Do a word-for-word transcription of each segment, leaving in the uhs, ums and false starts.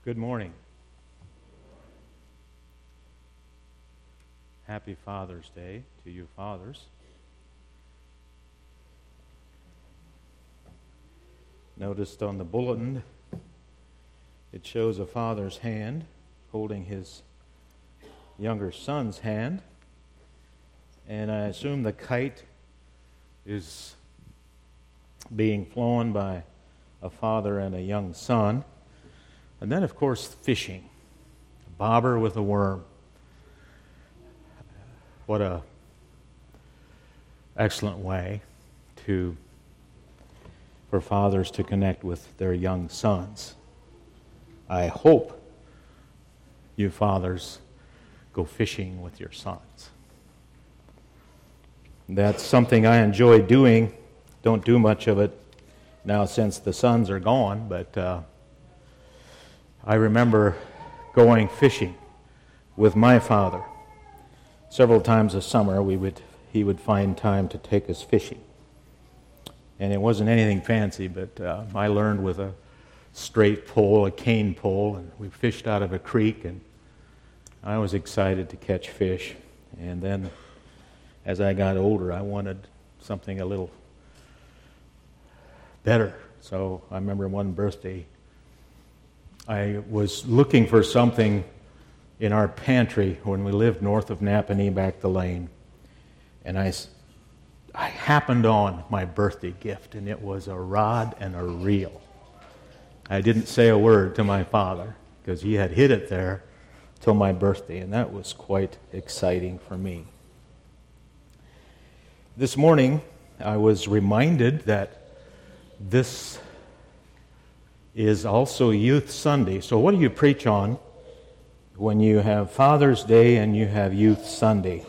Good morning. Happy Father's Day to you fathers. Noticed on the bulletin, it shows a father's hand holding his younger son's hand. And I assume the kite is being flown by a father and a young son. And then, of course, fishing. A bobber with a worm. What a excellent way to for fathers to connect with their young sons. I hope you fathers go fishing with your sons. That's something I enjoy doing. Don't do much of it now since the sons are gone, but uh, I remember going fishing with my father. Several times a summer, we would he would find time to take us fishing. And it wasn't anything fancy, but uh, I learned with a straight pole, a cane pole, and we fished out of a creek, and I was excited to catch fish. And then as I got older, I wanted something a little better. So I remember one birthday, I was looking for something in our pantry when we lived north of Napanee back the lane. And I, I happened on my birthday gift, and it was a rod and a reel. I didn't say a word to my father because he had hid it there till my birthday, and that was quite exciting for me. This morning, I was reminded that this is also Youth Sunday. So what do you preach on when you have Father's Day and you have Youth Sunday?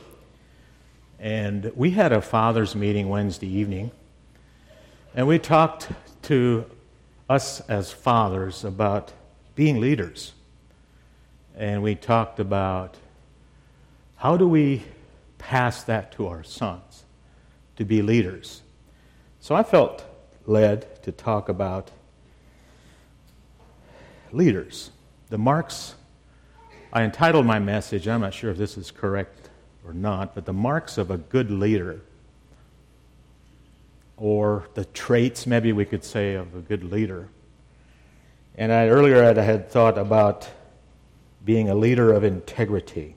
And we had a fathers meeting Wednesday evening, and we talked to us as fathers about being leaders. And we talked about how do we pass that to our sons, to be leaders. So I felt led to talk about leaders. The marks, I entitled my message, I'm not sure if this is correct or not, but the marks of a good leader, or the traits, maybe we could say, of a good leader. And I, earlier I had thought about being a leader of integrity.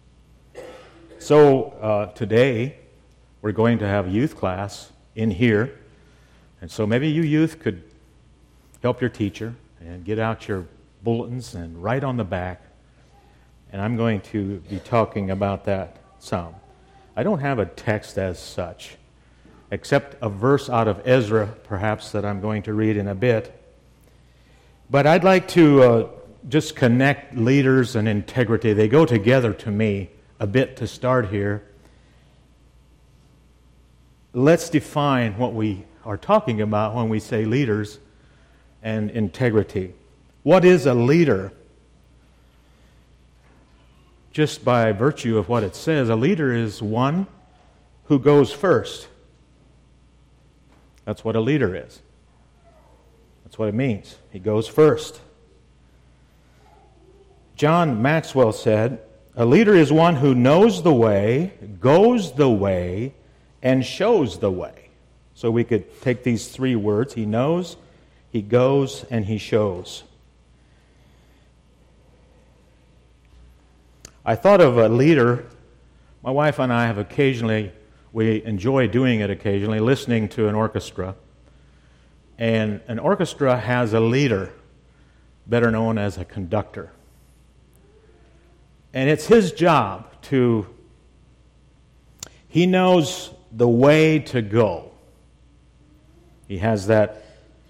So uh, today we're going to have youth class in here, and so maybe you youth could help your teacher and get out your bulletins and write on the back. And I'm going to be talking about that some. I don't have a text as such, except a verse out of Ezra, perhaps, that I'm going to read in a bit. But I'd like to uh, just connect leaders and integrity. They go together to me a bit to start here. Let's define what we are talking about when we say leaders and integrity. What is a leader? Just by virtue of what it says, a leader is one who goes first. That's what a leader is. That's what it means. He goes first. John Maxwell said, a leader is one who knows the way, goes the way, and shows the way. So we could take these three words. He knows, he goes, and he shows. I thought of a leader. My wife and I have occasionally, we enjoy doing it occasionally, listening to an orchestra. And an orchestra has a leader, better known as a conductor. And it's his job to, he knows the way to go. He has that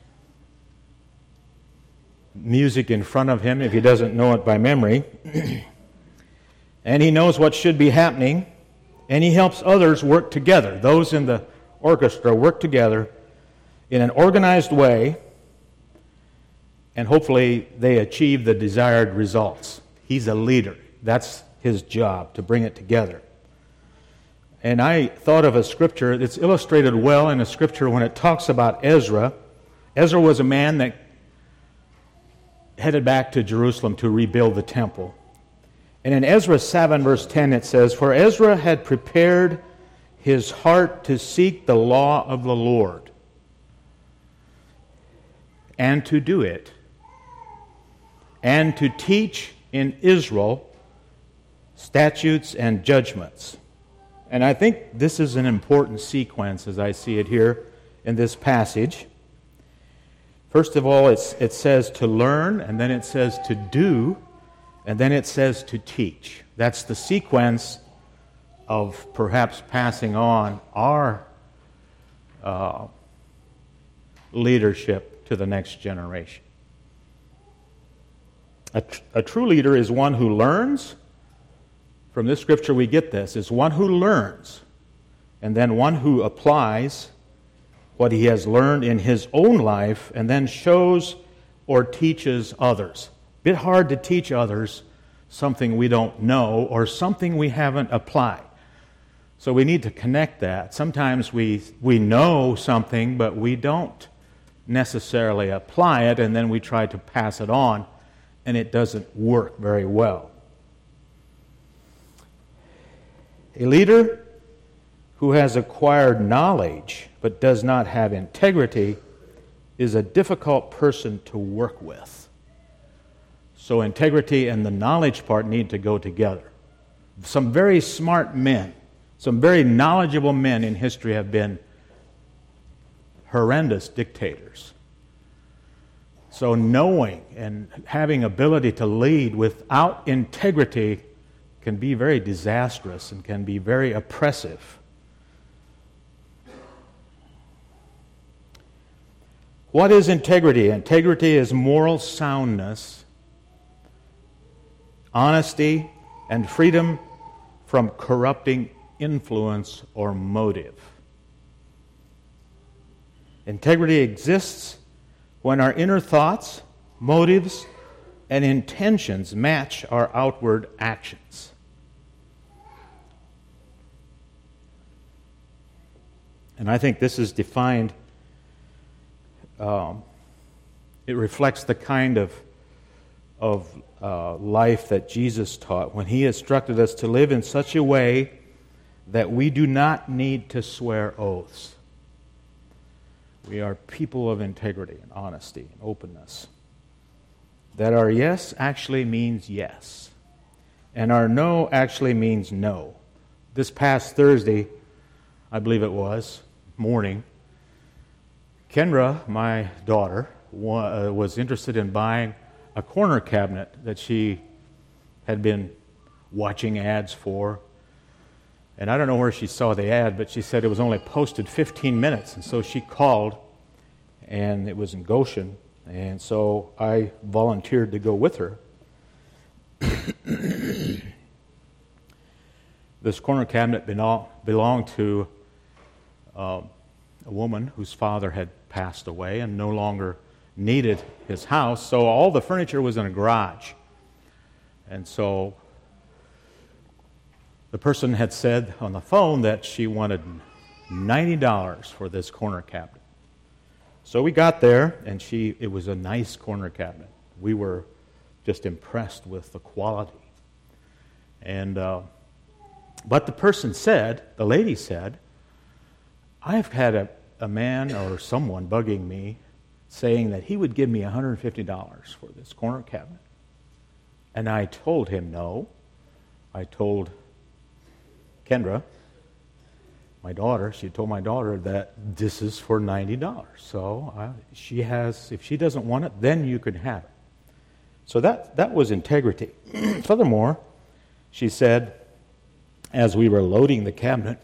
music in front of him if he doesn't know it by memory. And he knows what should be happening, and he helps others work together. Those in the orchestra work together in an organized way, and hopefully they achieve the desired results. He's a leader. That's his job, to bring it together. And I thought of a scripture that's illustrated well in a scripture when it talks about Ezra. Ezra was a man that headed back to Jerusalem to rebuild the temple. And in Ezra seven, verse ten, it says, "For Ezra had prepared his heart to seek the law of the Lord, and to do it, and to teach in Israel statutes and judgments." And I think this is an important sequence as I see it here in this passage. First of all, it's, it says to learn, and then it says to do, and then it says to teach. That's the sequence of perhaps passing on our uh, leadership to the next generation. A, tr- a true leader is one who learns. From this scripture we get this, is one who learns, and then one who applies what he has learned in his own life, and then shows or teaches others. A bit hard to teach others something we don't know or something we haven't applied. So we need to connect that. Sometimes we we know something, but we don't necessarily apply it, and then we try to pass it on, and it doesn't work very well. A leader who has acquired knowledge but does not have integrity is a difficult person to work with. So integrity and the knowledge part need to go together. Some very smart men, some very knowledgeable men in history have been horrendous dictators. So knowing and having ability to lead without integrity can be very disastrous and can be very oppressive. What is integrity? Integrity is moral soundness, honesty, and freedom from corrupting influence or motive. Integrity exists when our inner thoughts, motives, and intentions match our outward actions. And I think this is defined, um, it reflects the kind of, of uh, life that Jesus taught when he instructed us to live in such a way that we do not need to swear oaths. We are people of integrity and honesty and openness. That our yes actually means yes, and our no actually means no. This past Thursday, I believe it was, morning, Kendra, my daughter, wa- uh, was interested in buying a corner cabinet that she had been watching ads for. And I don't know where she saw the ad, but she said it was only posted fifteen minutes. And so she called, and it was in Goshen. And so I volunteered to go with her. This corner cabinet belonged to uh, a woman whose father had passed away and no longer needed his house. So all the furniture was in a garage. And so the person had said on the phone that she wanted ninety dollars for this corner cabinet. So we got there, and she it was a nice corner cabinet. We were just impressed with the quality. And uh, but the person said, the lady said, "I've had a, a man or someone bugging me saying that he would give me one hundred fifty dollars for this corner cabinet." And I told him no. I told Kendra, my daughter, she told my daughter that this is for ninety dollars. So I, she has, if she doesn't want it, then you can have it. So that, that was integrity. Furthermore, she said, as we were loading the cabinet,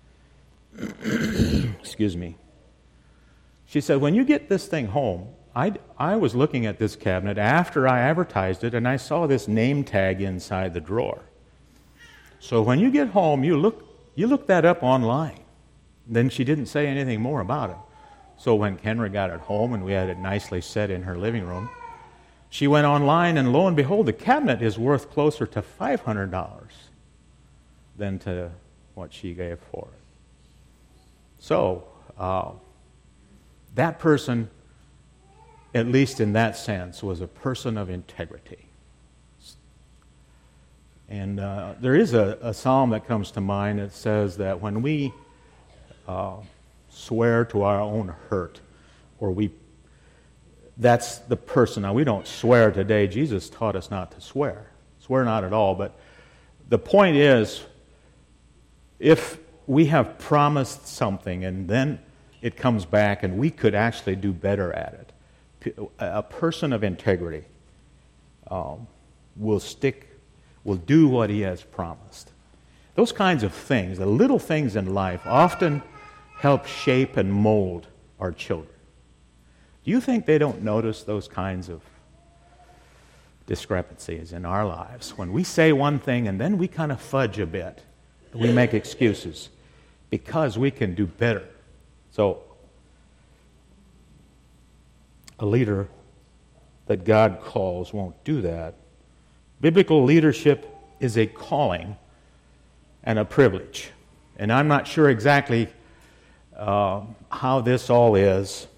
excuse me, she said, when you get this thing home, I, I was looking at this cabinet after I advertised it, and I saw this name tag inside the drawer. So when you get home, you look you look that up online. Then she didn't say anything more about it. So when Kendra got it home and we had it nicely set in her living room, she went online, and lo and behold, the cabinet is worth closer to five hundred dollars than to what she gave for it. So uh, that person at least in that sense, was a person of integrity. And uh, there is a, a psalm that comes to mind that says that when we uh, swear to our own hurt, or we, that's the person. Now, we don't swear today. Jesus taught us not to swear. Swear not at all. But the point is, if we have promised something and then it comes back and we could actually do better at it, a person of integrity um, will stick, will do what he has promised. Those kinds of things, the little things in life, often help shape and mold our children. Do you think they don't notice those kinds of discrepancies in our lives? When we say one thing and then we kind of fudge a bit, we make excuses because we can do better. So, a leader that God calls won't do that. Biblical leadership is a calling and a privilege. And I'm not sure exactly uh, how this all is,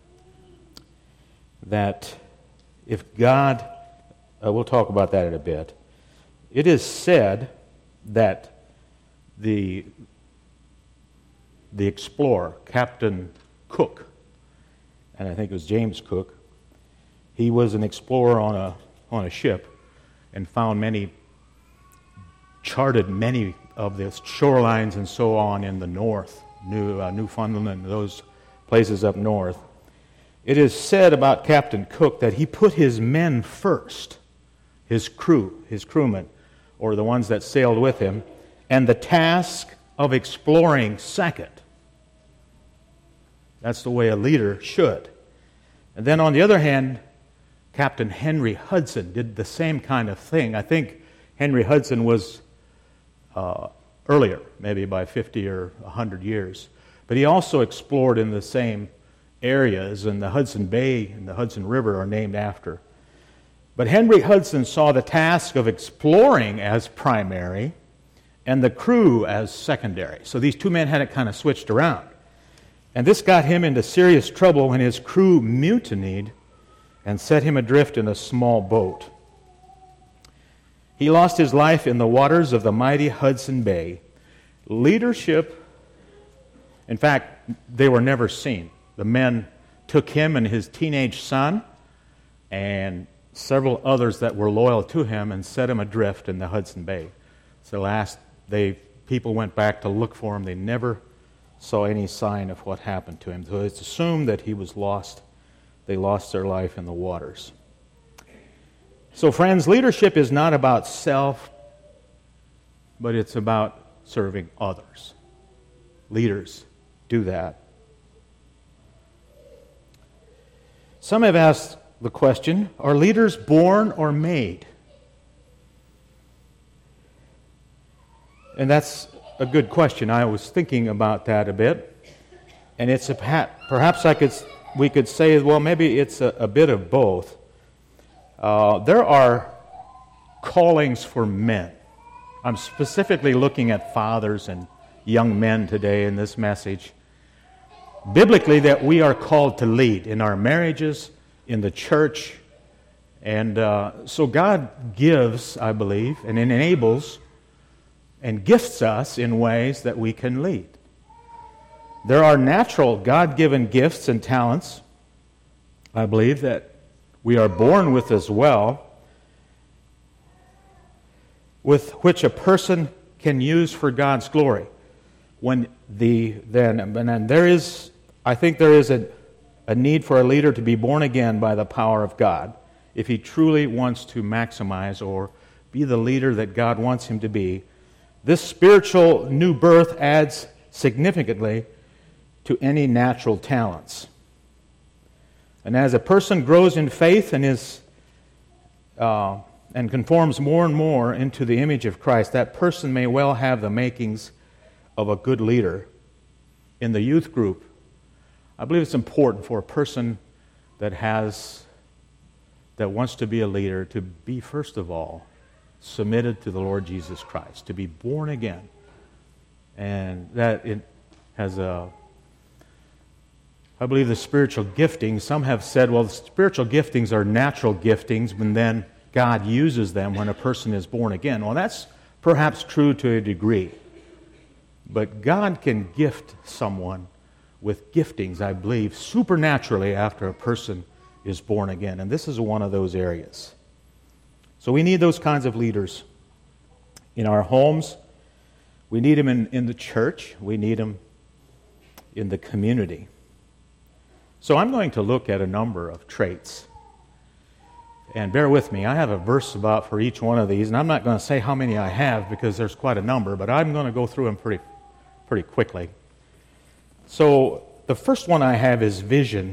that if God, uh, we'll talk about that in a bit. It is said that the the explorer, Captain Cook, and I think it was James Cook, he was an explorer on a on a ship and found many, charted many of the shorelines and so on in the north, New uh, Newfoundland and those places up north. It is said about Captain Cook that he put his men first, his crew, his crewmen, or the ones that sailed with him, and the task of exploring second. That's the way a leader should. And then on the other hand, Captain Henry Hudson did the same kind of thing. I think Henry Hudson was uh, earlier, maybe by fifty or one hundred years. But he also explored in the same areas, and the Hudson Bay and the Hudson River are named after. But Henry Hudson saw the task of exploring as primary and the crew as secondary. So these two men had it kind of switched around. And this got him into serious trouble when his crew mutinied and set him adrift in a small boat. He lost his life in the waters of the mighty Hudson Bay. Leadership, in fact, they were never seen. The men took him and his teenage son and several others that were loyal to him and set him adrift in the Hudson Bay. So last they people went back to look for him. They never saw any sign of what happened to him. So it's assumed that he was lost. They lost their life in the waters. So friends, leadership is not about self, but it's about serving others. Leaders do that. Some have asked the question, are leaders born or made? And that's a good question. I was thinking about that a bit. And it's a, perhaps I could we could say, well, maybe it's a, a bit of both. Uh, there are callings for men. I'm specifically looking at fathers and young men today in this message. Biblically, that we are called to lead in our marriages, in the church. And uh, so God gives, I believe, and enables and gifts us in ways that we can lead. There are natural God-given gifts and talents, I believe, that we are born with as well, with which a person can use for God's glory. When the then and then there is, I think there is a, a need for a leader to be born again by the power of God, if he truly wants to maximize or be the leader that God wants him to be. This spiritual new birth adds significantly to any natural talents. And as a person grows in faith and is uh, and conforms more and more into the image of Christ, that person may well have the makings of a good leader. In the youth group, I believe it's important for a person that has that wants to be a leader to be, first of all, submitted to the Lord Jesus Christ, to be born again. And that it has a I believe the spiritual giftings, some have said, well, the spiritual giftings are natural giftings, and then God uses them when a person is born again. Well, that's perhaps true to a degree. But God can gift someone with giftings, I believe, supernaturally after a person is born again. And this is one of those areas. So we need those kinds of leaders in our homes. We need them in, in the church. We need them in the community. So I'm going to look at a number of traits. And bear with me, I have a verse about for each one of these, and I'm not going to say how many I have because there's quite a number, but I'm going to go through them pretty, pretty quickly. So the first one I have is vision.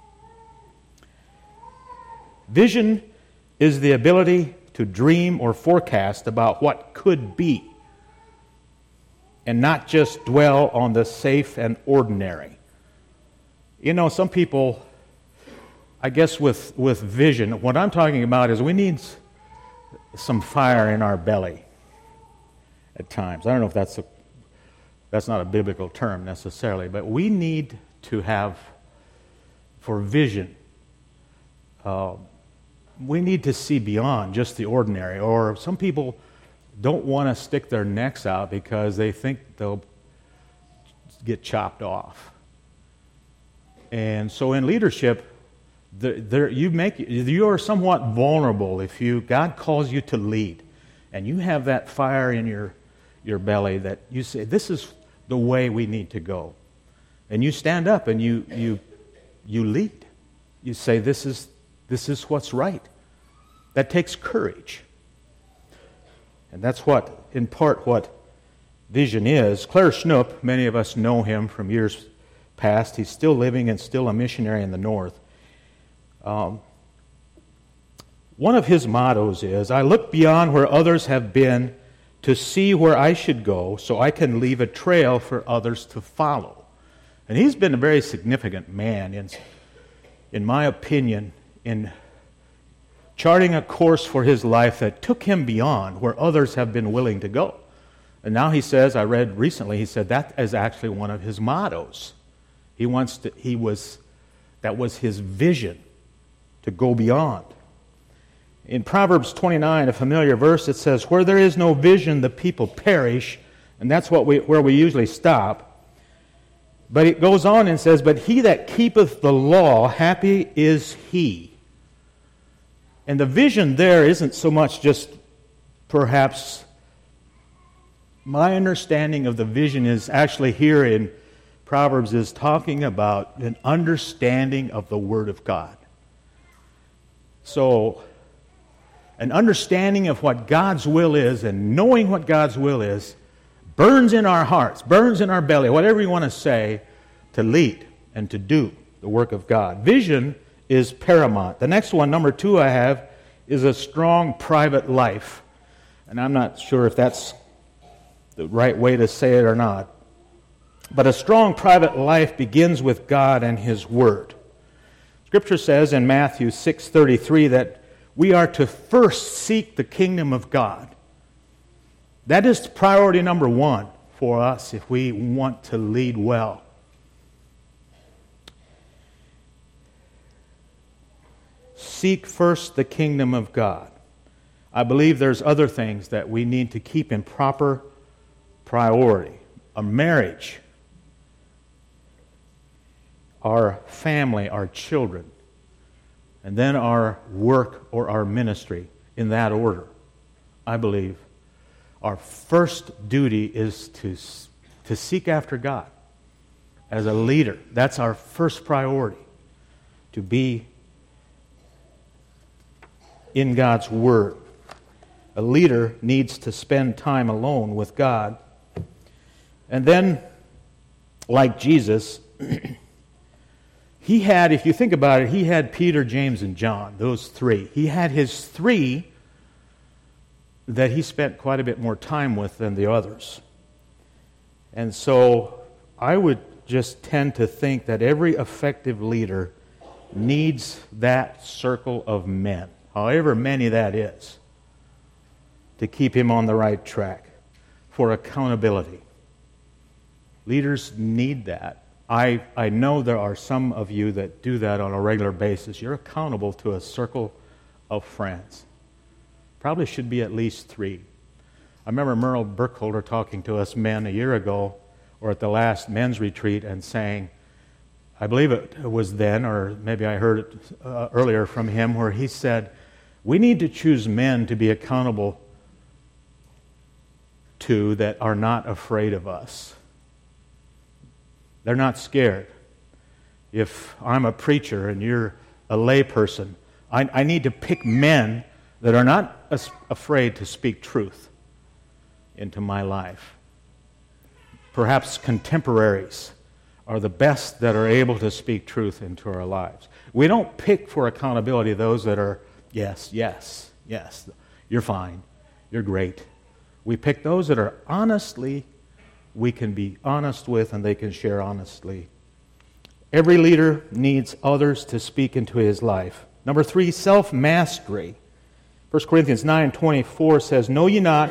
Vision is the ability to dream or forecast about what could be, and not just dwell on the safe and ordinary. You know, some people, I guess with, with vision, what I'm talking about is we need some fire in our belly at times. I don't know if that's a, that's not a biblical term necessarily, but we need to have, for vision, uh, we need to see beyond just the ordinary. Or some people don't want to stick their necks out because they think they'll get chopped off. And so in leadership, there, there, you make you are somewhat vulnerable if you God calls you to lead, and you have that fire in your your belly that you say, this is the way we need to go, and you stand up and you you you lead. You say, this is this is what's right. That takes courage, and that's what in part what vision is. Claire Schnupp, many of us know him from years past. He's still living and still a missionary in the North. Um, one of his mottos is, I look beyond where others have been to see where I should go so I can leave a trail for others to follow. And he's been a very significant man, in, in my opinion, in charting a course for his life that took him beyond where others have been willing to go. And now he says, I read recently, he said that is actually one of his mottos. He wants to, he was, that was his vision, to go beyond. In Proverbs twenty-nine, a familiar verse, it says, where there is no vision, the people perish. And that's what we, where we usually stop. But it goes on and says, but he that keepeth the law, happy is he. And the vision there isn't so much just perhaps, my understanding of the vision is actually here in Proverbs is talking about an understanding of the Word of God. So, an understanding of what God's will is and knowing what God's will is burns in our hearts, burns in our belly, whatever you want to say, to lead and to do the work of God. Vision is paramount. The next one, number two I have, is a strong private life. And I'm not sure if that's the right way to say it or not. But a strong private life begins with God and His Word. Scripture says in Matthew six thirty-three that we are to first seek the kingdom of God. That is priority number one for us if we want to lead well. Seek first the kingdom of God. I believe there's other things that we need to keep in proper priority. A marriage, our family, our children, and then our work or our ministry in that order. I believe our first duty is to, to seek after God as a leader. That's our first priority, to be in God's Word. A leader needs to spend time alone with God. And then, like Jesus, he had, if you think about it, he had Peter, James, and John, those three. He had his three that he spent quite a bit more time with than the others. And so I would just tend to think that every effective leader needs that circle of men, however many that is, to keep him on the right track for accountability. Leaders need that. I, I know there are some of you that do that on a regular basis. You're accountable to a circle of friends. Probably should be at least three. I remember Merle Burkholder talking to us men a year ago, or at the last men's retreat, and saying, I believe it was then, or maybe I heard it uh, earlier from him, where he said, we need to choose men to be accountable to that are not afraid of us. They're not scared. If I'm a preacher and you're a layperson, I, I need to pick men that are not as afraid to speak truth into my life. Perhaps contemporaries are the best that are able to speak truth into our lives. We don't pick for accountability those that are, yes, yes, yes, you're fine, you're great. We pick those that are honestly, we can be honest with and they can share honestly. Every leader needs others to speak into his life. Number three, self-mastery. First Corinthians nine twenty-four says, know ye not,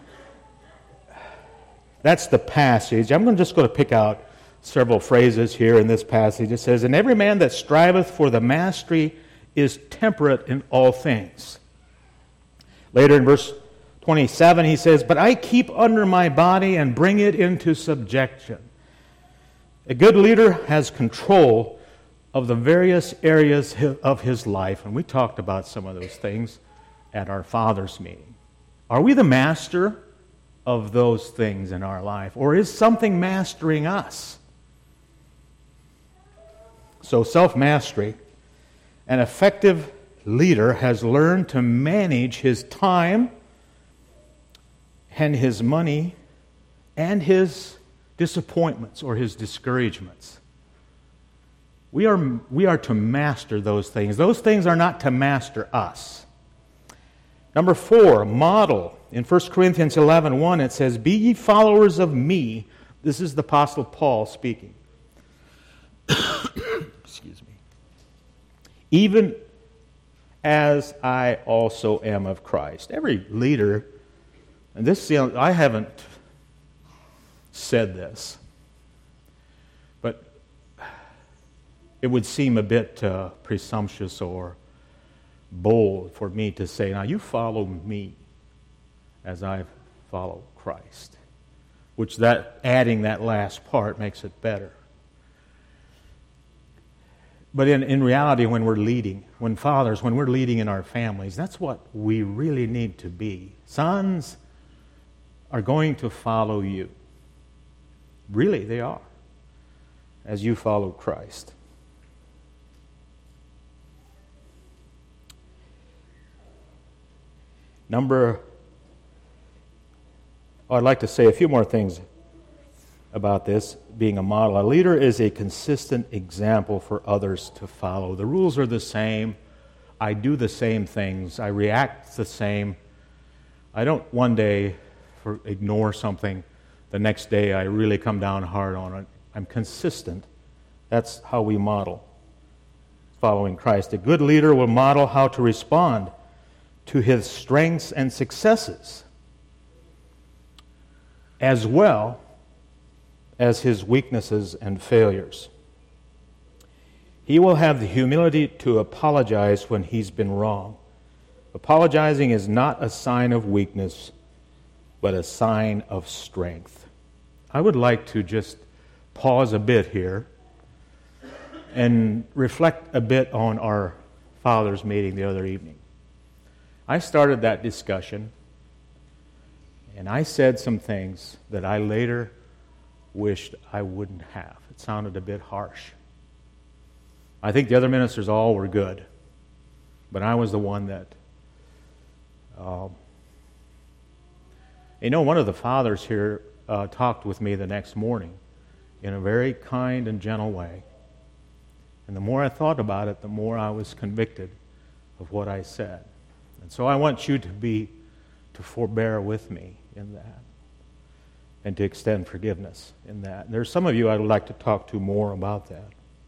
that's the passage. I'm going to just going to pick out several phrases here in this passage. It says, and every man that striveth for the mastery is temperate in all things. Later in verse twenty-seven, he says, but I keep under my body and bring it into subjection. A good leader has control of the various areas of his life, and we talked about some of those things at our Father's meeting. Are we the master of those things in our life, or is something mastering us? So self-mastery. An effective leader has learned to manage his time and his money and his disappointments or his discouragements. We are, we are to master those things. Those things are not to master us. Number four, model. In First Corinthians eleven one, it says, be ye followers of me. This is the Apostle Paul speaking. Excuse me. Even as I also am of Christ. Every leader, and this, I haven't said this, but it would seem a bit uh, presumptuous or bold for me to say, now you follow me as I follow Christ. Which that adding that last part makes it better. But in, in reality, when we're leading, when fathers, when we're leading in our families, that's what we really need to be. Sons are going to follow you. Really, they are, as you follow Christ. Number, oh, I'd like to say a few more things about this, being a model. A leader is a consistent example for others to follow. The rules are the same. I do the same things. I react the same. I don't one day for ignore something. The next day I really come down hard on it. I'm consistent. That's how we model following Christ. A good leader will model how to respond to his strengths and successes, as well as his weaknesses and failures. He will have the humility to apologize when he's been wrong. Apologizing is not a sign of weakness, but a sign of strength. I would like to just pause a bit here and reflect a bit on our Father's meeting the other evening. I started that discussion, and I said some things that I later wished I wouldn't have. It sounded a bit harsh. I think the other ministers all were good, but I was the one that... Um, you know, one of the fathers here uh, talked with me the next morning in a very kind and gentle way. And the more I thought about it, the more I was convicted of what I said. And so I want you to be, to forbear with me in that and to extend forgiveness in that. And there's some of you I'd like to talk to more about that.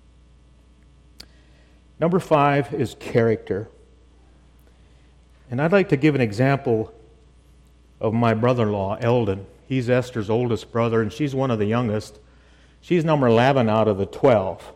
Number five is character. And I'd like to give an example of my brother-in-law, Eldon. He's Esther's oldest brother, and she's one of the youngest. She's number eleven out of the twelve.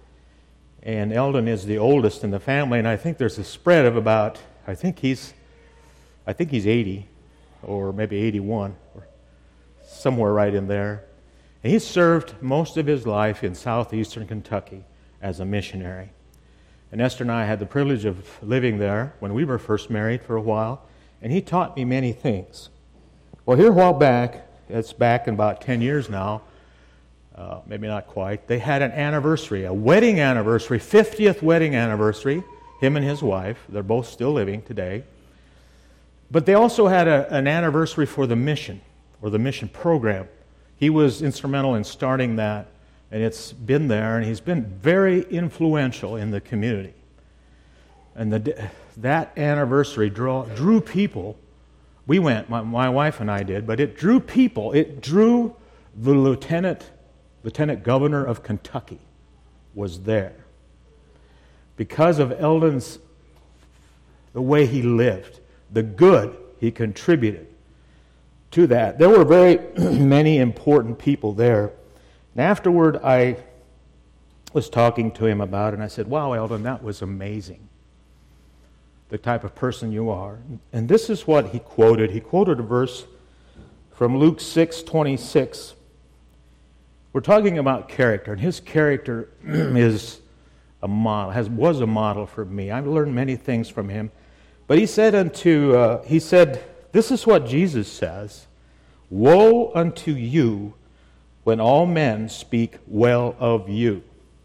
And Eldon is the oldest in the family, and I think there's a spread of about, I think he's, I think he's eighty, or maybe eighty-one, or somewhere right in there. And he served most of his life in southeastern Kentucky as a missionary. And Esther and I had the privilege of living there when we were first married for a while, and he taught me many things. Well, here a while back, it's back in about ten years now, uh, maybe not quite, they had an anniversary, a wedding anniversary, fiftieth wedding anniversary, him and his wife. They're both still living today. But they also had a, an anniversary for the mission, or the mission program. He was instrumental in starting that, and it's been there, and he's been very influential in the community. And the, that anniversary draw, drew people. We went, my, my wife and I did, but it drew people. It drew the lieutenant, lieutenant governor of Kentucky was there. Because of Eldon's, the way he lived, the good he contributed to that. There were very many important people there. And afterward, I was talking to him about it, and I said, wow, Eldon, that was amazing, the type of person you are. And this is what he quoted. He quoted a verse from Luke six twenty-six. We're talking about character, and his character is a model, has was a model for me. I've learned many things from him. But he said unto, uh, he said, this is what Jesus says, woe unto you when all men speak well of you.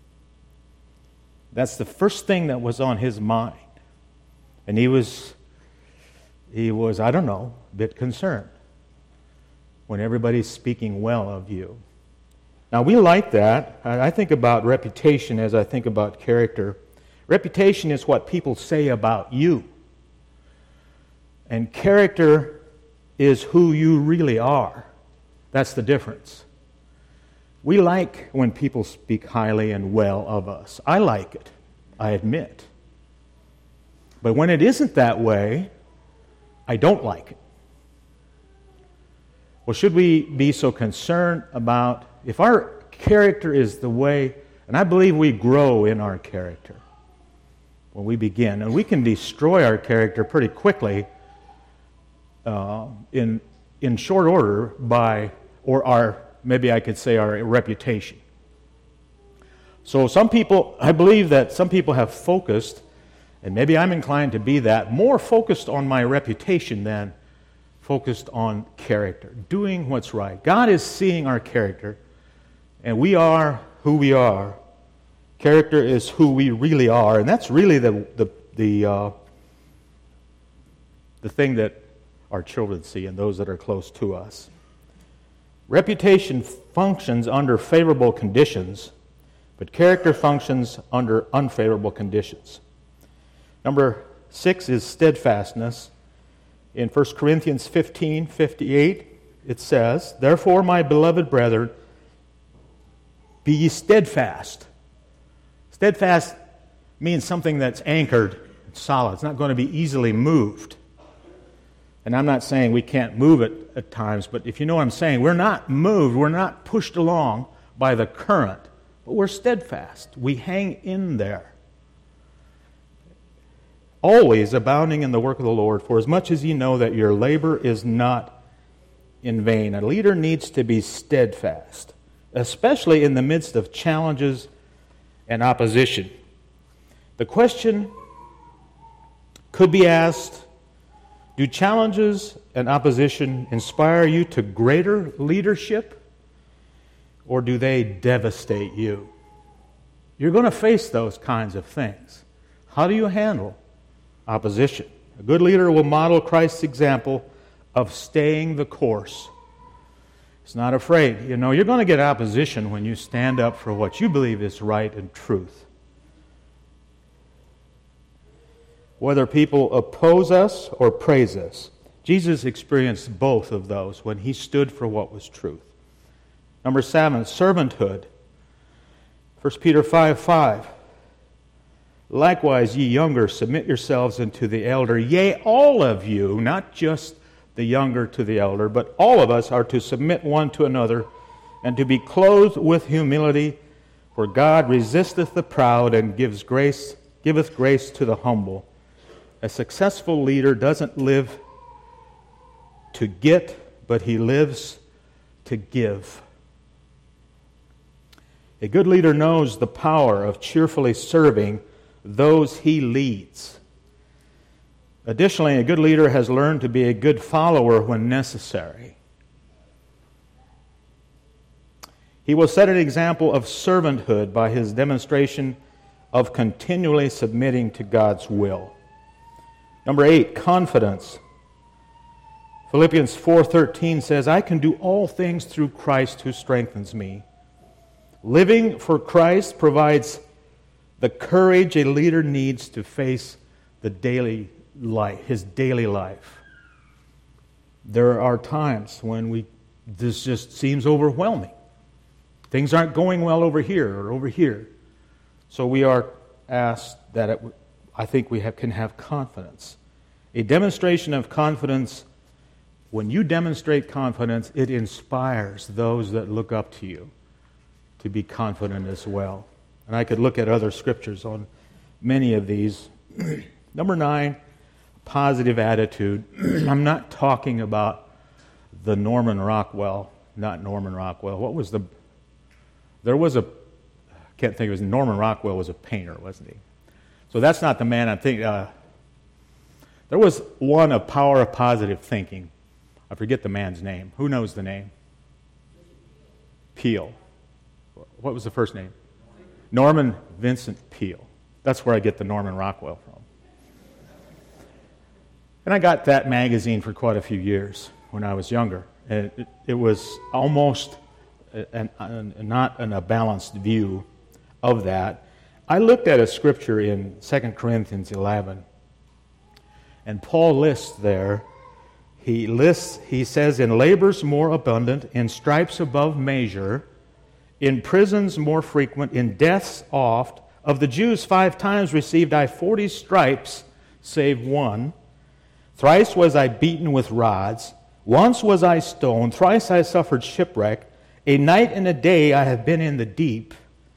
That's the first thing that was on his mind. And he was, he was, I don't know, a bit concerned when everybody's speaking well of you. Now, we like that. I think about reputation as I think about character. Reputation is what people say about you. And character is who you really are. That's the difference. We like when people speak highly and well of us. I like it, I admit. But when it isn't that way, I don't like it. Well, should we be so concerned about, if our character is the way, and I believe we grow in our character when we begin, and we can destroy our character pretty quickly uh, in in short order by, or our, maybe I could say our reputation. So some people, I believe that some people have focused, and maybe I'm inclined to be that, more focused on my reputation than focused on character, doing what's right. God is seeing our character, and we are who we are. Character is who we really are, and that's really the the the, uh, the thing that our children see and those that are close to us. Reputation functions under favorable conditions, but character functions under unfavorable conditions. Number six is steadfastness. In First Corinthians fifteen fifty-eight, it says, therefore, my beloved brethren, be ye steadfast. Steadfast means something that's anchored, solid. It's not going to be easily moved. And I'm not saying we can't move it at times, but if you know what I'm saying, we're not moved, we're not pushed along by the current, but we're steadfast. We hang in there. Always abounding in the work of the Lord, for as much as ye know that your labor is not in vain. A leader needs to be steadfast, especially in the midst of challenges and opposition. The question could be asked, do challenges and opposition inspire you to greater leadership, or do they devastate you? You're going to face those kinds of things. How do you handle opposition? A good leader will model Christ's example of staying the course. He's not afraid. You know, you're going to get opposition when you stand up for what you believe is right and truth. Whether people oppose us or praise us, Jesus experienced both of those when he stood for what was truth. Number seven, servanthood. First Peter five five. Likewise, ye younger, submit yourselves unto the elder. Yea, all of you, not just the younger to the elder, but all of us are to submit one to another and to be clothed with humility, for God resisteth the proud and gives grace, giveth grace to the humble. A successful leader doesn't live to get, but he lives to give. A good leader knows the power of cheerfully serving those he leads. Additionally, a good leader has learned to be a good follower when necessary. He will set an example of servanthood by his demonstration of continually submitting to God's will. Number eight, confidence. Philippians four thirteen says, I can do all things through Christ who strengthens me. Living for Christ provides the courage a leader needs to face the daily life, his daily life. There are times when we this just seems overwhelming. Things aren't going well over here or over here. So we are asked that it, I think we have, can have confidence. A demonstration of confidence, when you demonstrate confidence, it inspires those that look up to you to be confident as well. And I could look at other scriptures on many of these. Number nine, positive attitude. I'm not talking about the Norman Rockwell, not Norman Rockwell. What was the, there was a, I can't think of his, Norman Rockwell was a painter, wasn't he? So that's not the man I'm thinking, uh, there was one, A Power of Positive Thinking. I forget the man's name. Who knows the name? Peale. What was the first name? Norman Vincent Peale. That's where I get the Norman Rockwell from. And I got that magazine for quite a few years when I was younger. And it, it was almost an, an, not an, a balanced view of that. I looked at a scripture in Second Corinthians eleven, and Paul lists there, he lists, he says, in labors more abundant, in stripes above measure, in prisons more frequent, in deaths oft. Of the Jews five times received I forty stripes, save one. Thrice was I beaten with rods. Once was I stoned. Thrice I suffered shipwreck. A night and a day I have been in the deep.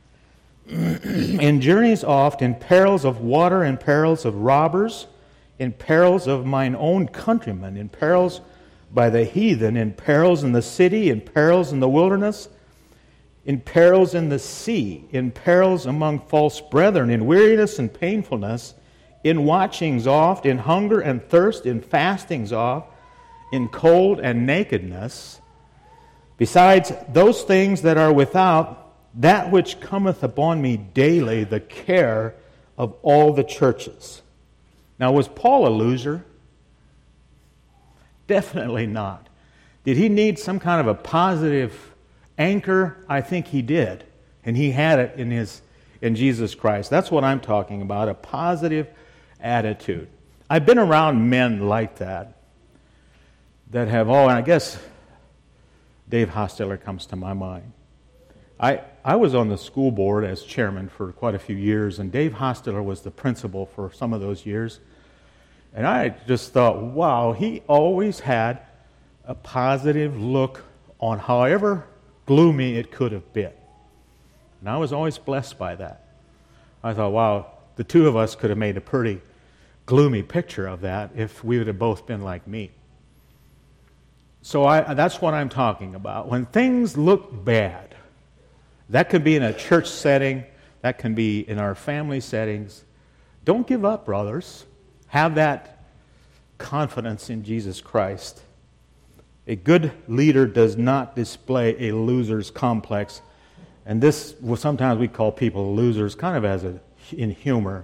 In journeys oft, in perils of water, in perils of robbers, in perils of mine own countrymen, in perils by the heathen, in perils in the city, in perils in the wilderness, in perils in the sea, in perils among false brethren, in weariness and painfulness, in watchings oft, in hunger and thirst, in fastings oft, in cold and nakedness. Besides those things that are without, that which cometh upon me daily, the care of all the churches. Now, was Paul a loser? Definitely not. Did he need some kind of a positive anchor? I think he did. And he had it in his in Jesus Christ. That's what I'm talking about, a positive attitude. I've been around men like that, that have all, and I guess Dave Hostler comes to my mind. I, I was on the school board as chairman for quite a few years, and Dave Hostler was the principal for some of those years. And I just thought, wow, he always had a positive look on however gloomy it could have been. And I was always blessed by that. I thought, wow, the two of us could have made a pretty gloomy picture of that if we would have both been like me. So I, that's what I'm talking about. When things look bad, that could be in a church setting, that can be in our family settings. Don't give up, brothers. Have that confidence in Jesus Christ. A good leader does not display a loser's complex. And this, well, sometimes we call people losers, kind of as a, in humor.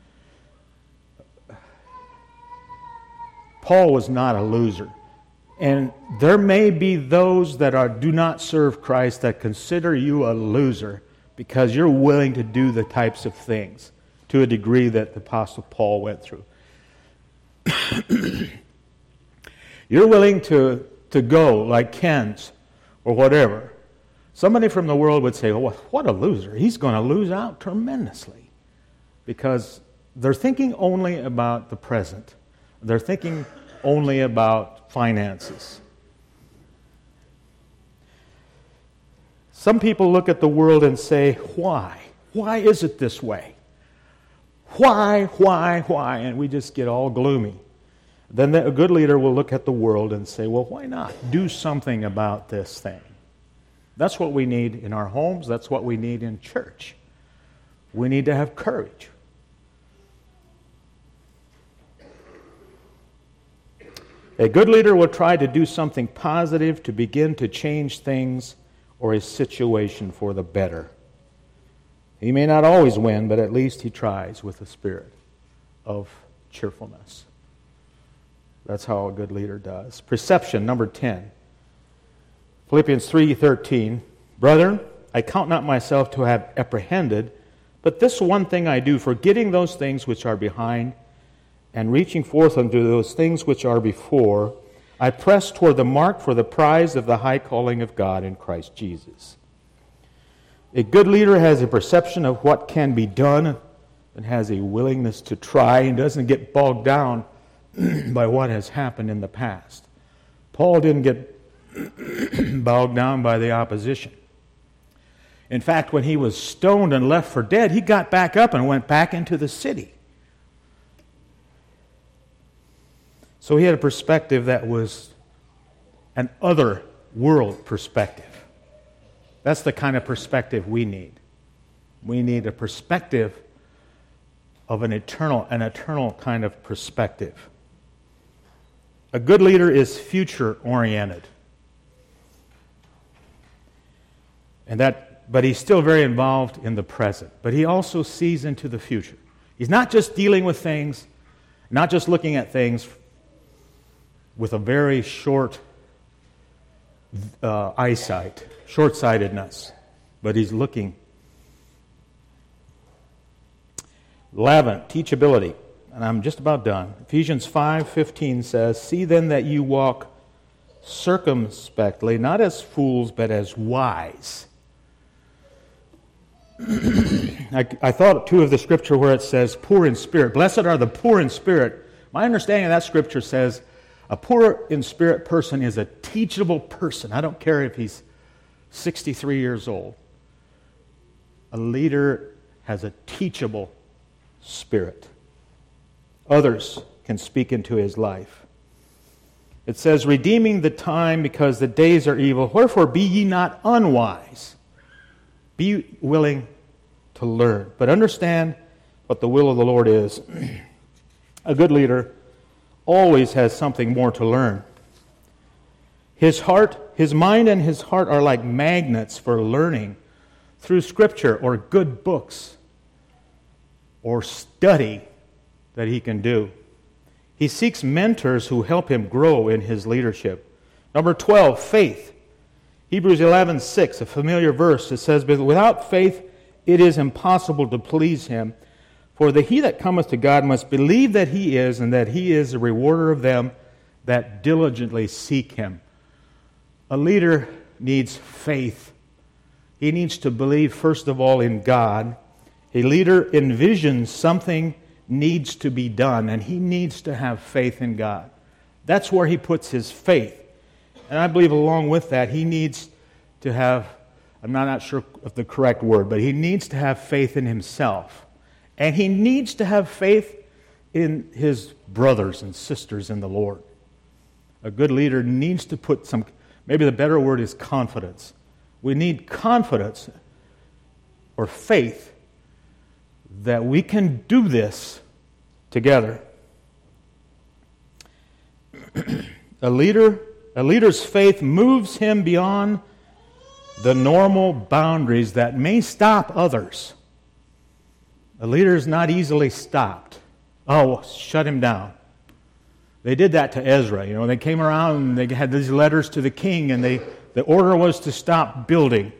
Paul was not a loser. And there may be those that are do not serve Christ that consider you a loser because you're willing to do the types of things to a degree that the Apostle Paul went through. You're willing to, to go like Ken's or whatever. Somebody from the world would say, oh, what a loser. He's going to lose out tremendously because they're thinking only about the present. They're thinking only about finances. Some people look at the world and say, why? Why is it this way? Why, why, why? And we just get all gloomy. Then a good leader will look at the world and say, well, why not? Do something about this thing. That's what we need in our homes. That's what we need in church. We need to have courage. A good leader will try to do something positive to begin to change things or a situation for the better. He may not always win, but at least he tries with a spirit of cheerfulness. That's how a good leader does. Perception, number ten. Philippians three thirteen. Brethren, I count not myself to have apprehended, but this one thing I do, forgetting those things which are behind, and reaching forth unto those things which are before, I press toward the mark for the prize of the high calling of God in Christ Jesus. A good leader has a perception of what can be done and has a willingness to try and doesn't get bogged down by what has happened in the past. Paul didn't get bogged down by the opposition. In fact, when he was stoned and left for dead, he got back up and went back into the city. So he had a perspective that was an other world perspective. That's the kind of perspective we need. We need a perspective of an eternal, an eternal kind of perspective. A good leader is future-oriented. And that, but he's still very involved in the present. But he also sees into the future. He's not just dealing with things, not just looking at things with a very short uh, eyesight, short-sightedness, but he's looking. eleven, teachability, and I'm just about done. Ephesians five fifteen says, see then that you walk circumspectly, not as fools, but as wise. I, I thought, too, of the scripture where it says, poor in spirit. Blessed are the poor in spirit. My understanding of that scripture says, a poor in spirit person is a teachable person. I don't care if he's sixty-three years old. A leader has a teachable spirit. Others can speak into his life. It says, redeeming the time because the days are evil. Wherefore be ye not unwise. Be willing to learn. But understand what the will of the Lord is. A good leader always has something more to learn. His heart, his mind and his heart are like magnets for learning through Scripture or good books or study that he can do. He seeks mentors who help him grow in his leadership. Number twelve, faith. Hebrews eleven six, a familiar verse. It says, but without faith it is impossible to please him. For the he that cometh to God must believe that he is, and that he is a rewarder of them that diligently seek him. A leader needs faith. He needs to believe, first of all, in God. A leader envisions something needs to be done, and he needs to have faith in God. That's where he puts his faith. And I believe along with that, he needs to have, I'm not, not sure of the correct word, but he needs to have faith in himself. And he needs to have faith in his brothers and sisters in the Lord. A good leader needs to put some, maybe the better word is confidence. We need confidence or faith that we can do this together. A leader, a leader's faith moves him beyond the normal boundaries that may stop others. A leader is not easily stopped. Oh, shut him down. They did that to Ezra. You know, they came around and they had these letters to the king, and they the order was to stop building.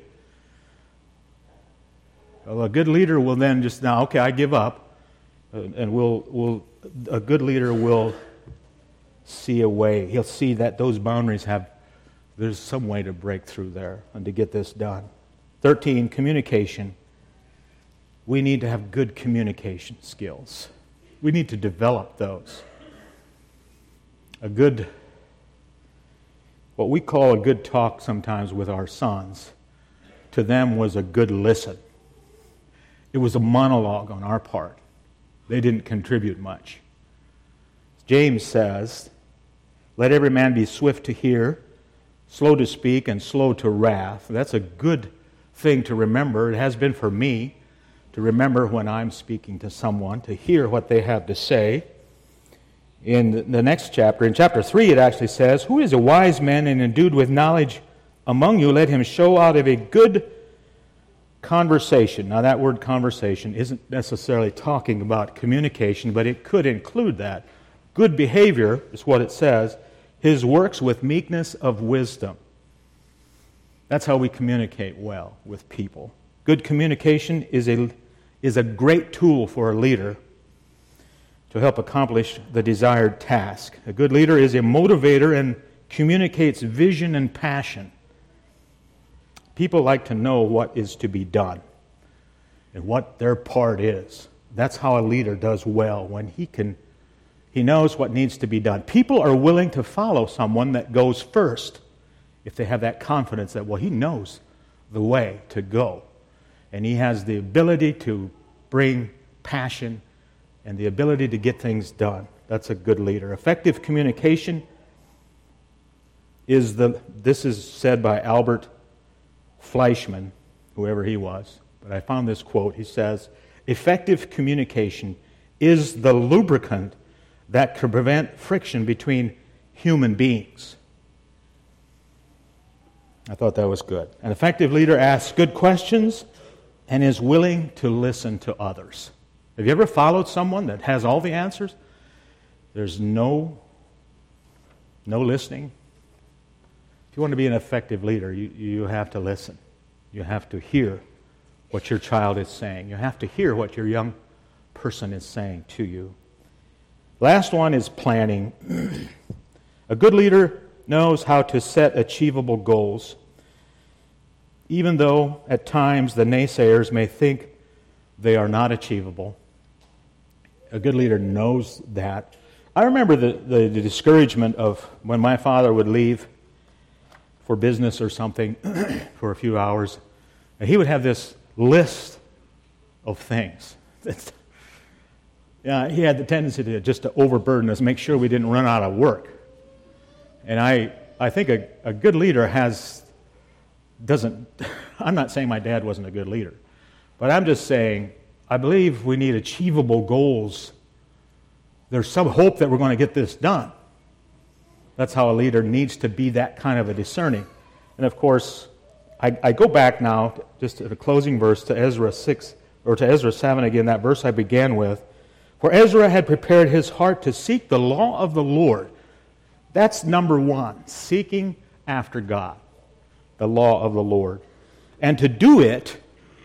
Well, a good leader will then just now, okay, I give up, and we'll will a good leader will see a way. He'll see that those boundaries have. There's some way to break through there and to get this done. Thirteen, communication. We need to have good communication skills. We need to develop those. A good, what we call a good talk sometimes with our sons. to them was a good listen. It was a monologue on our part. They didn't contribute much. James says, let every man be swift to hear, slow to speak, and slow to wrath. That's a good thing to remember. It has been for me to remember when I'm speaking to someone, to hear what they have to say. In the next chapter, in chapter three, it actually says, who is a wise man and endued with knowledge among you? Let him show out of a good conversation. Now, that word conversation isn't necessarily talking about communication, but it could include that. Good behavior is what it says. His works with meekness of wisdom. That's how we communicate well with people. Good communication is a, is a great tool for a leader to help accomplish the desired task. A good leader is a motivator and communicates vision and passion. People like to know what is to be done and what their part is. That's how a leader does well, when he can, he knows what needs to be done. People are willing to follow someone that goes first if they have that confidence that, well, he knows the way to go. And he has the ability to bring passion and the ability to get things done. That's a good leader. Effective communication is the, this is said by Albert Fleischmann, whoever he was, but I found this quote. He says, effective communication is the lubricant that can prevent friction between human beings. I thought that was good. An effective leader asks good questions and is willing to listen to others. Have you ever followed someone that has all the answers? There's no, no listening. If you want to be an effective leader, you, you have to listen. You have to hear what your child is saying. You have to hear what your young person is saying to you. Last one is planning. A good leader knows how to set achievable goals, even though at times the naysayers may think they are not achievable. A good leader knows that. I remember the, the, the discouragement of when my father would leave for business or something for a few hours, and he would have this list of things. Yeah, he had the tendency to just to overburden us, make sure we didn't run out of work. And I, I think a, a good leader has, doesn't, I'm not saying my dad wasn't a good leader, but I'm just saying, I believe we need achievable goals. There's some hope that we're going to get this done. That's how a leader needs to be, that kind of a discerning. And of course, I, I go back now, just to the closing verse, to Ezra six, or to Ezra seven again, that verse I began with. For Ezra had prepared his heart to seek the law of the Lord. That's number one, seeking after God, the law of the Lord. And to do it,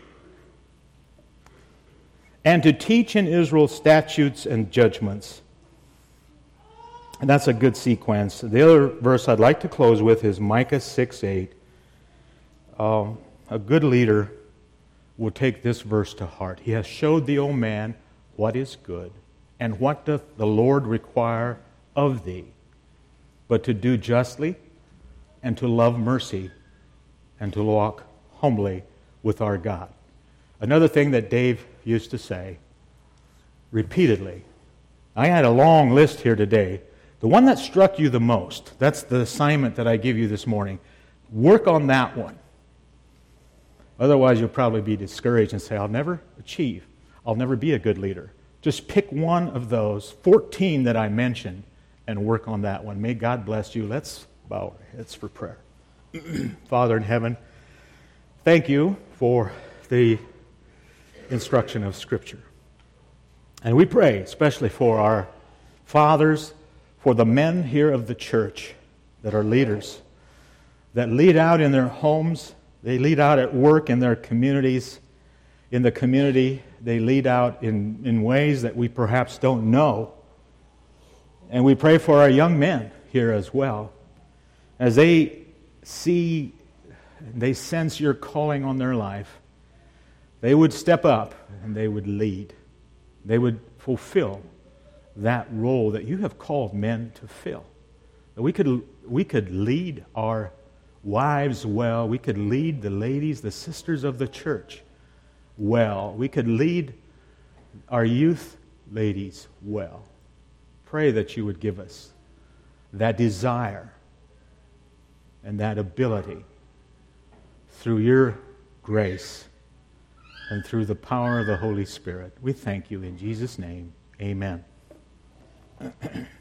and to teach in Israel statutes and judgments. And that's a good sequence. The other verse I'd like to close with is Micah six eight. Um, a good leader will take this verse to heart. He has showed the old man what is good, and what doth the Lord require of thee, but to do justly, and to love mercy, and to walk humbly with our God. Another thing that Dave used to say repeatedly, I had a long list here today. The one that struck you the most, that's the assignment that I give you this morning. Work on that one. Otherwise, you'll probably be discouraged and say, I'll never achieve. I'll never be a good leader. Just pick one of those fourteen that I mentioned and work on that one. May God bless you. Let's bow our heads for prayer. Father in heaven, thank you for the instruction of Scripture. And we pray especially for our fathers, for the men here of the church that are leaders, that lead out in their homes, they lead out at work in their communities, in the community, they lead out in, in ways that we perhaps don't know. And we pray for our young men here as well, as they see, they sense your calling on their life, they would step up and they would lead. They would fulfill that role that you have called men to fill. That we could we could lead our wives well. We could lead the ladies, the sisters of the church well. We could lead our youth ladies well. Pray that you would give us that desire and that ability through your grace and through the power of the Holy Spirit. We thank you in Jesus' name. Amen.